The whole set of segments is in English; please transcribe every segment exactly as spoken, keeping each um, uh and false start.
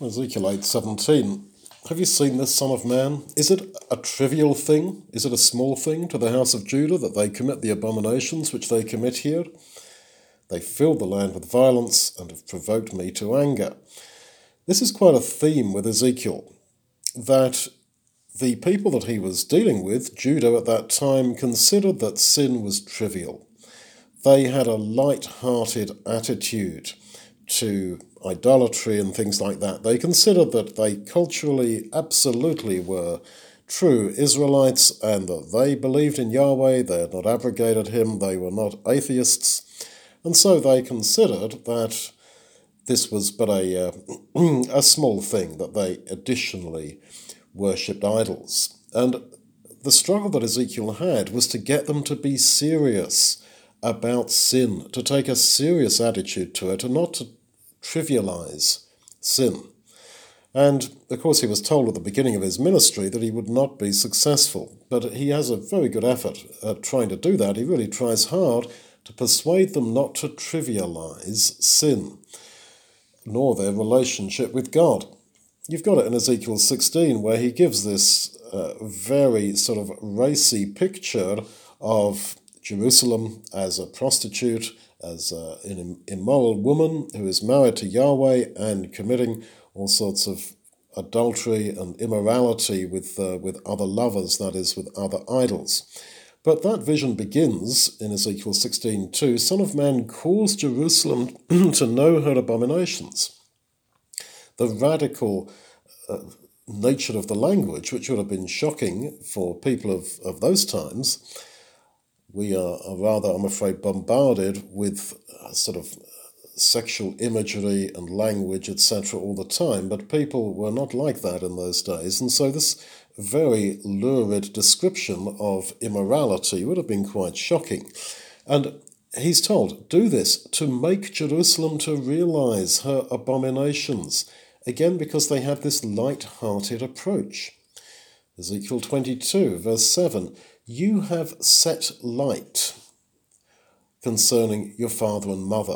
Ezekiel eight seventeen. Have you seen this, Son of Man? Is it a trivial thing? Is it a small thing to the house of Judah that they commit the abominations which they commit here? They filled the land with violence and have provoked me to anger. This is quite a theme with Ezekiel, that the people that he was dealing with, Judah at that time, considered that sin was trivial. They had a light-hearted attitude to idolatry and things like that. They considered that they culturally absolutely were true Israelites and that they believed in Yahweh, they had not abrogated him, they were not atheists, and so they considered that this was but a, uh, a small thing, that they additionally worshipped idols. And the struggle that Ezekiel had was to get them to be serious about sin, to take a serious attitude to it and not to trivialize sin. And of course he was told at the beginning of his ministry that he would not be successful, but he has a very good effort at trying to do that. He really tries hard to persuade them not to trivialize sin, nor their relationship with God. You've got it in Ezekiel sixteen, where he gives this uh, very sort of racy picture of Jerusalem as a prostitute, as uh, an immoral woman who is married to Yahweh and committing all sorts of adultery and immorality with uh, with other lovers, that is, with other idols. But that vision begins in Ezekiel sixteen two, Son of Man, cause Jerusalem to know her abominations. The radical uh, nature of the language, which would have been shocking for people of, of those times. We are, are rather, I'm afraid, bombarded with uh, sort of sexual imagery and language, et cetera, all the time, but people were not like that in those days, and so this very lurid description of immorality would have been quite shocking. And he's told, do this to make Jerusalem to realize her abominations, again because they had this light-hearted approach. Ezekiel twenty-two, verse seven, you have set light concerning your father and mother,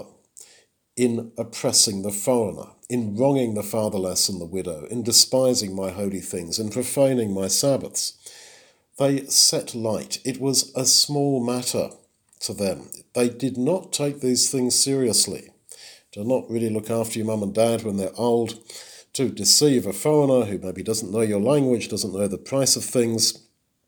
in oppressing the foreigner, in wronging the fatherless and the widow, in despising my holy things, in profaning my Sabbaths. They set light. It was a small matter to them. They did not take these things seriously. Do not really look after your mum and dad when they're old, to deceive a foreigner who maybe doesn't know your language, doesn't know the price of things,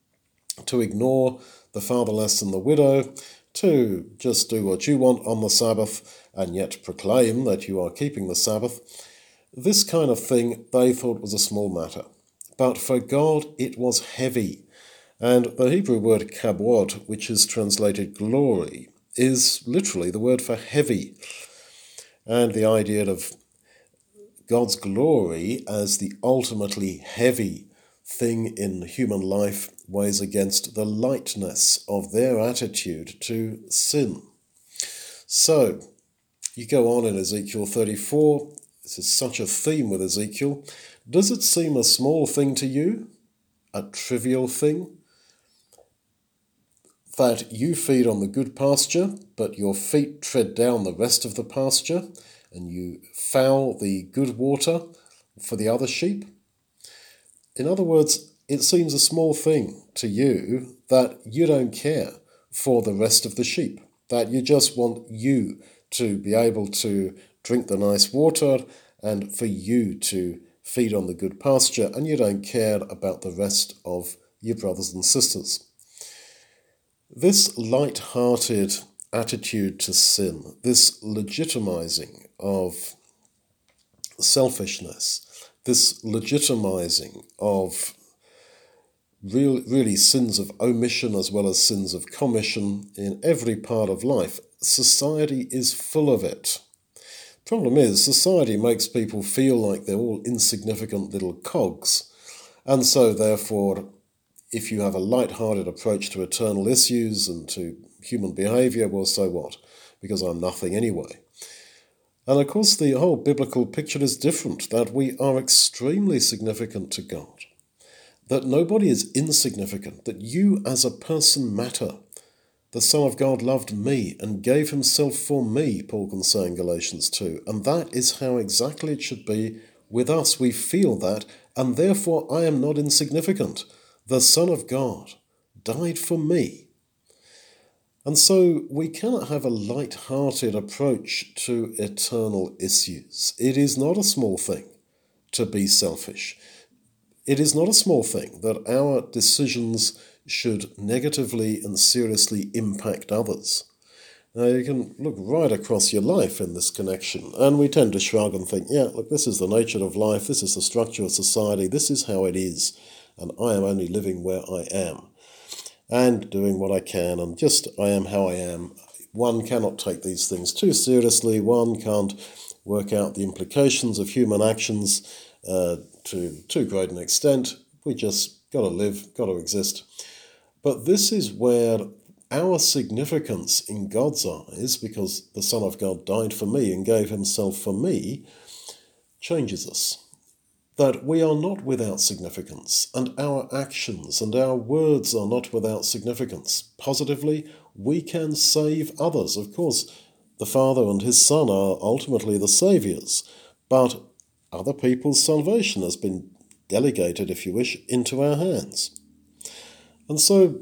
to ignore the fatherless and the widow, to just do what you want on the Sabbath and yet proclaim that you are keeping the Sabbath. This kind of thing they thought was a small matter. But for God it was heavy. And the Hebrew word kabod, which is translated glory, is literally the word for heavy. And the idea of God's glory as the ultimately heavy thing in human life weighs against the lightness of their attitude to sin. So, you go on in Ezekiel thirty-four, this is such a theme with Ezekiel. Does it seem a small thing to you? A trivial thing? That you feed on the good pasture, but your feet tread down the rest of the pasture, and you foul the good water for the other sheep? In other words, it seems a small thing to you that you don't care for the rest of the sheep, that you just want you to be able to drink the nice water and for you to feed on the good pasture, and you don't care about the rest of your brothers and sisters. This light-hearted attitude to sin, this legitimizing of selfishness, this legitimizing of real, really sins of omission as well as sins of commission in every part of life, society is full of it. Problem is, society makes people feel like they're all insignificant little cogs, and so therefore, if you have a light-hearted approach to eternal issues and to human behaviour, well, so what? Because I'm nothing anyway. And of course, the whole biblical picture is different, that we are extremely significant to God, that nobody is insignificant, that you as a person matter. The Son of God loved me and gave himself for me, Paul can say in Galatians two, and that is how exactly it should be with us we feel that, and therefore I am not insignificant. The Son of God died for me. And so we cannot have a light-hearted approach to eternal issues. It is not a small thing to be selfish. It is not a small thing that our decisions should negatively and seriously impact others. Now, you can look right across your life in this connection, and we tend to shrug and think, yeah, look, this is the nature of life, this is the structure of society, this is how it is, and I am only living where I am, and doing what I can, and just I am how I am. One cannot take these things too seriously, one can't work out the implications of human actions uh, to too great an extent. We just got to live, got to exist. But this is where our significance in God's eyes, because the Son of God died for me and gave himself for me, changes us. That we are not without significance, and our actions and our words are not without significance. Positively, we can save others. Of course, the Father and his Son are ultimately the saviours, but other people's salvation has been delegated, if you wish, into our hands. And so,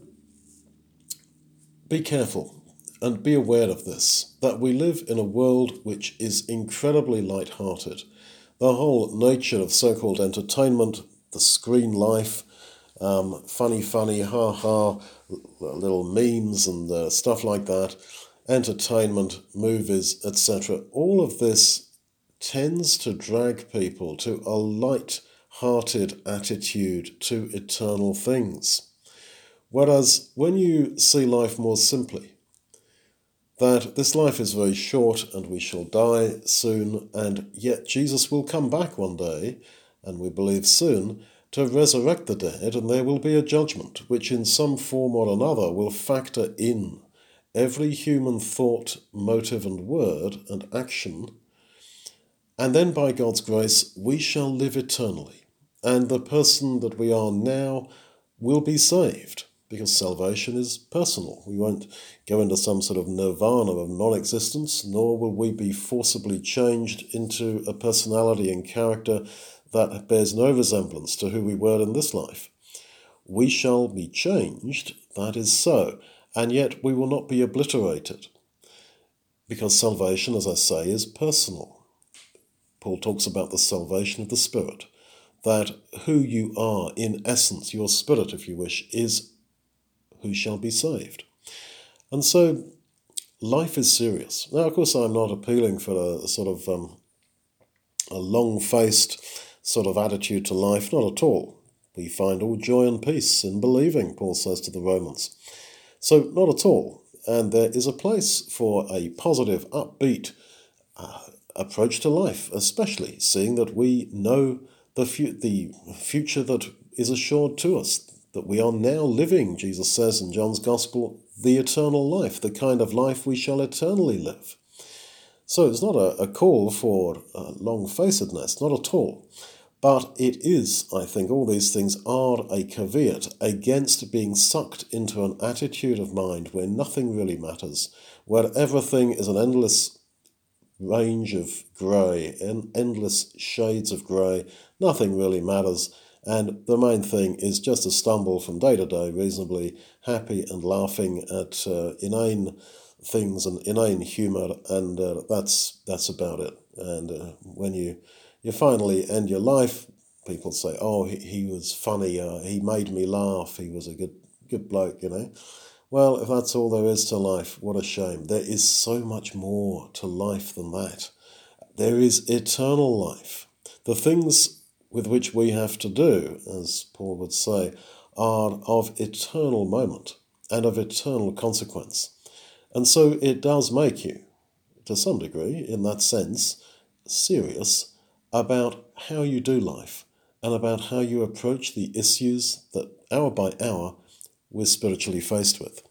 be careful and be aware of this, that we live in a world which is incredibly light-hearted. The whole nature of so-called entertainment, the screen life, um, funny, funny, ha-ha, little memes and uh, stuff like that, entertainment, movies, et cetera, all of this tends to drag people to a light-hearted attitude to eternal things. Whereas when you see life more simply, that this life is very short and we shall die soon, and yet Jesus will come back one day, and we believe soon, to resurrect the dead, and there will be a judgment which in some form or another will factor in every human thought, motive and word and action, and then by God's grace we shall live eternally, and the person that we are now will be saved. Because salvation is personal. We won't go into some sort of nirvana of non-existence, nor will we be forcibly changed into a personality and character that bears no resemblance to who we were in this life. We shall be changed, that is so, and yet we will not be obliterated. Because salvation, as I say, is personal. Paul talks about the salvation of the Spirit, that who you are in essence, your spirit, if you wish, is who shall be saved. And so life is serious. Now, of course, I'm not appealing for a, a sort of um, a long-faced sort of attitude to life, not at all. We find all joy and peace in believing, Paul says to the Romans. So not at all. And there is a place for a positive, upbeat uh, approach to life, especially seeing that we know the, fu- the future that is assured to us, that we are now living, Jesus says in John's Gospel, the eternal life, the kind of life we shall eternally live. So it's not a, a call for uh, long-facedness, not at all. But it is, I think, all these things are a caveat against being sucked into an attitude of mind where nothing really matters, where everything is an endless range of grey, and endless shades of grey, nothing really matters. And the main thing is just to stumble from day to day reasonably happy and laughing at uh, inane things and inane humour, and uh, that's that's about it. And uh, when you you finally end your life, people say, oh, he, he was funny, uh, he made me laugh, he was a good good bloke, you know. Well, if that's all there is to life, what a shame. There is so much more to life than that. There is eternal life. The things with which we have to do, as Paul would say, are of eternal moment and of eternal consequence. And so it does make you, to some degree, in that sense, serious about how you do life and about how you approach the issues that hour by hour we're spiritually faced with.